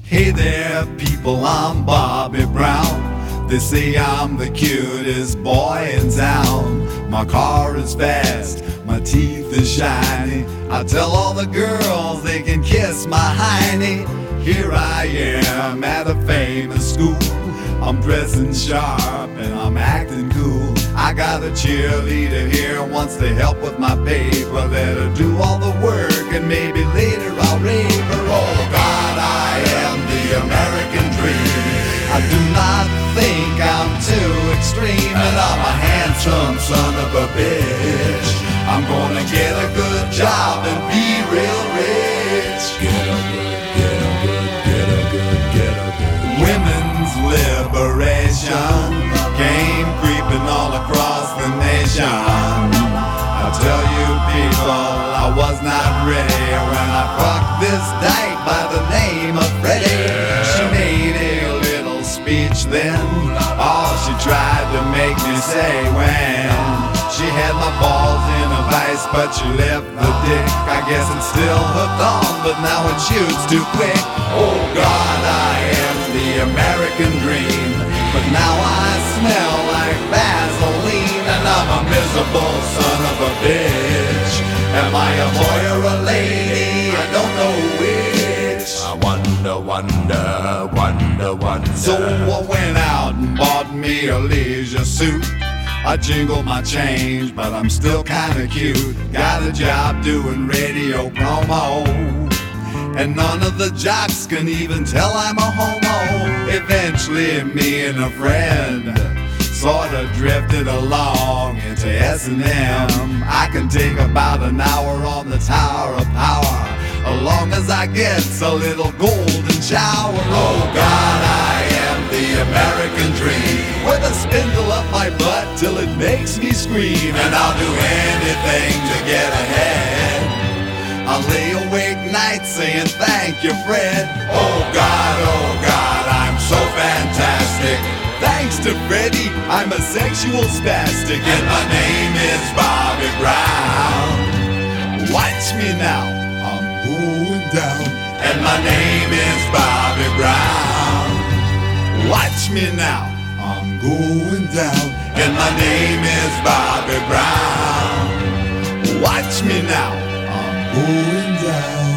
Hey there, people, I'm Bobby Brown. They say I'm the cutest boy in town. My car is fast, my teeth is shiny. I tell all the girls they can kiss my hiney. Here I am at a famous school. I'm dressing sharp and I'm acting cool. I got a cheerleader here who wants to help with my paper. Let her do all the work and maybe later I'll rave her. Oh God, I am the American dream. I do not think I'm too extreme, and I'm a handsome son of a bitch. I'm gonna get a good job and be real rich. Get a good. Women's liberation came creeping all across the nation. I tell you people, I was not ready when I fucked this dyke by the name of Freddie. She made a little speech then, all she tried to make me say when she had my balls in a vice, but she left the dick. I guess it's still hooked on, but now it shoots too quick. Oh God, I am the American dream, but now I smell like Vaseline, and I'm a miserable son of a bitch. Am I a boy or a lady? I don't know which. I wonder. So I went out and bought me a leisure suit. I jingled my change, but I'm still kinda cute. Got a job doing radio promo, and none of the jocks can even tell I'm a homo. Eventually me and a friend sorta drifted along into S&M. I can take about an hour on the Tower of Power, as long as I get a little golden shower. Oh God, I am the American dream, with a spindle up my butt till it makes me scream. And I'll do anything to get ahead. I'll lay awake nights saying thank you, Fred. Oh God, I'm so fantastic. Thanks to Freddie, I'm a sexual spastic, and my name is Bobby Brown. Watch me now, I'm going down. And my name is Bobby Brown. Watch me now, I'm going down. And my name is Bobby Brown. Watch me now, I'm going down.